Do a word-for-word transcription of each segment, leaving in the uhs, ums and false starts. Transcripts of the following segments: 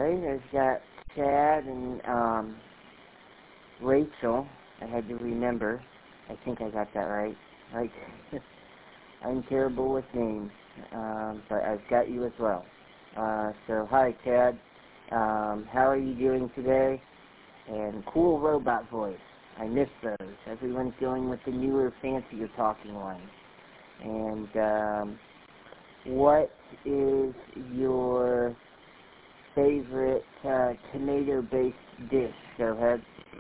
Alright, I've got Chad and um, Rachel. I had to remember. I think I got that right. Right. I'm terrible with names, um, but I've got you as well. Uh, so, hi, Chad. Um, how are you doing today? And cool robot voice. I miss those. Everyone's going with the newer, fancier talking ones. And um, what is your favorite uh, tomato-based dish? Go ahead.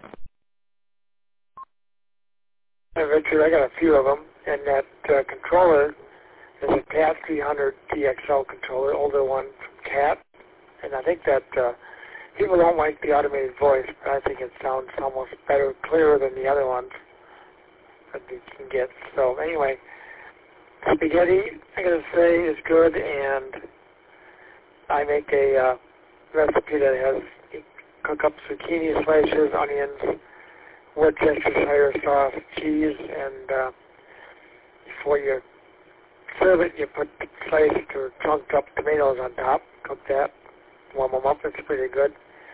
Hi, Richard. I got a few of them, and that uh, controller is a CAT three hundred T X L controller, older one from CAT, and I think that uh, people don't like the automated voice, but I think it sounds almost better, clearer than the other ones that you can get. So anyway, spaghetti, I gotta say, is good, and I make a uh, recipe that has, you cook up zucchini slices, onions, Worcestershire sauce, cheese, and uh, before you serve it, you put sliced or chunked up tomatoes on top. Cook that, warm them up. It's pretty good.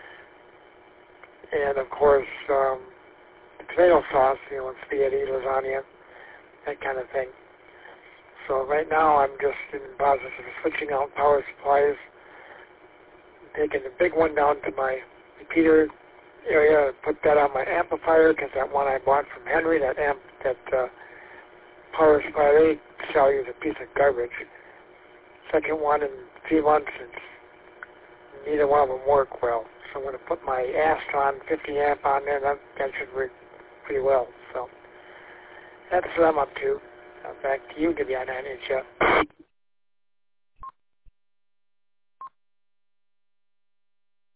And of course, um, tomato sauce, you know, spaghetti, lasagna, that kind of thing. So right now, I'm just in the process of switching out power supplies, taking the big one down to my repeater area, put that on my amplifier, because that one I bought from Henry, that amp, that uh, power supply they sell you is a piece of garbage. Second one in three months, and neither one of them work well. So I'm going to put my Astron fifty amp on there, that, that should work pretty well. So that's what I'm up to. Uh, back to you, give you a nine inch up.